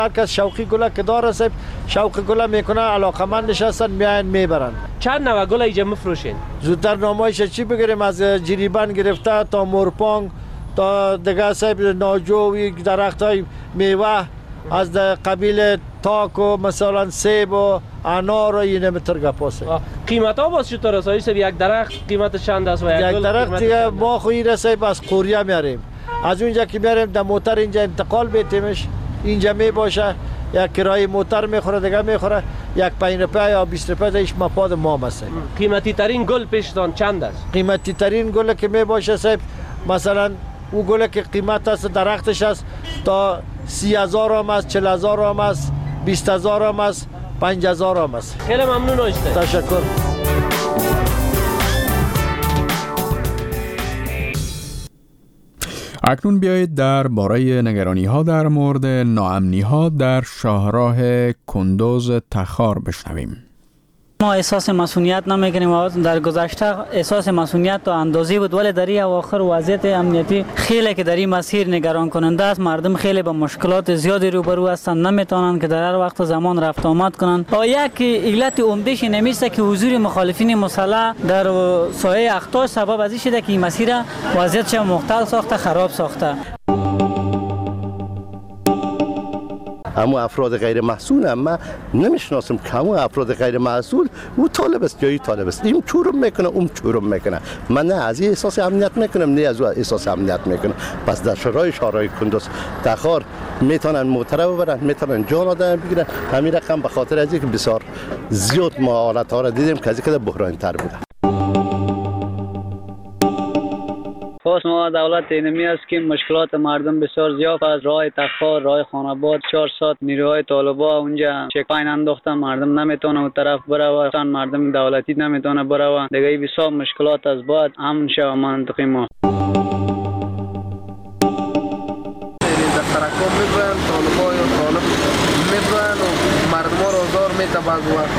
هر کس شوقی گله که داره صاحب شوق گله میکنه، علاقمندش هستن میاین میبرن. چند نوع گل اینجا میفروشین؟ زودتر نمایش چی بگیریم، از جریبن گرفته تا مورپانگ تا دیگه صاحب ناجو، درخت های میوه از قبیل تاک و مثلا سیب و انار و این متر گپاسه. قیمت ها باز چطور است؟ صاحب یک درخت قیمت چند است و یک درخت دیگه ما خویی رسید از قوریه میاریم، از اونجا که میاریم در موتر اینجا انتقال بیتیمش، اینجا می باشه یک کرایه موتر میخوره دیگه میخوره، یک 5 روپیه یا 20 روپیه ایش مپاد ما است. قیمتی ترین گل پیشتان چند است؟ قیمتی ترین گل که می باشه صاحب مثلا او گل که قیمت است درختش است تا 30,000 هم است، 40,000 هم است، 20,000 هم است، 5,000 هم است. خیلی ممنون آشته. تشکر. اکنون بیایید در باره نگرانی ها در مورد ناامنی ها در شاهراه کندوز تخار بشنویم. ما احساس مسئولیت نمیکنیم و در گذشته احساس مسئولیت تا اندازه بود، ولی در این اواخر وضعیت امنیتی خیلی که در این مسیر نگران کننده است. مردم خیلی با مشکلات زیادی روبرو هستند، نمیتونن که در هر وقت زمان رفت آمد کنند. و یک علت عمده‌اش نمیشه که حضور مخالفین مسلح در سایه اخطار سبب از این شده که این مسیر وضعیتش مختل ساخته، خراب ساخته. اما افراد غیر مسئول من نمیشناسم که همون افراد غیر مسئول او طالب است یا این طالب است، این چورم میکنه اون چورم میکنه. من نه از این احساس امنیت میکنم نه از اون احساس امنیت میکنم. پس در شهرهای کندوز تخار میتونن موتره ببرن، میتونن جان آدم بگیرن. همین رقم به خاطر از اینکه بسیار زیاد ما حالت ها را دیدیم که از اینکه بحرانی تر بوده. خواست ما دولت اینمی است که مشکلات مردم بسیار زیاد از راه تخار، راه خاناباد 4 ساعت نیروهای طالبا اونجا چکپاین انداختن، مردم نمیتونه اون طرف بره، مردم دولتی نمیتونه بره، دیگه بسیار مشکلات از بعد امن شو منطقه ما. در ترکم میبرن، طالبا یا طالب میبرن و مردم ها رو آزار میده. بعض وقت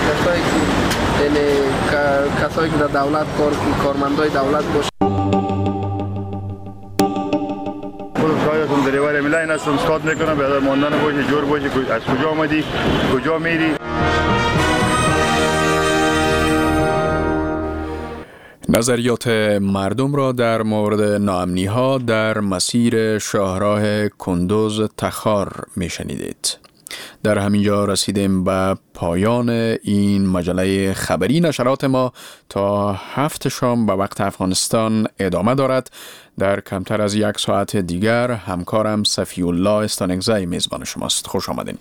کسایی که در دولت کارمندای دولت باشه. خودتون دریور ملای هستم، استاد میکنم به ماندن باشه، جور باشه، از کجا آمدی، کجا میری. نظریات مردم را در مورد ناامنی ها در مسیر شاهراه کندوز تخار میشنیدید. در همینجا رسیدیم به پایان این مجله خبری. نشرات ما تا 7 شام به وقت افغانستان ادامه دارد. در کمتر از 1 ساعت دیگر همکارم صفی الله استانگزی میزبان شماست. خوش آمدین.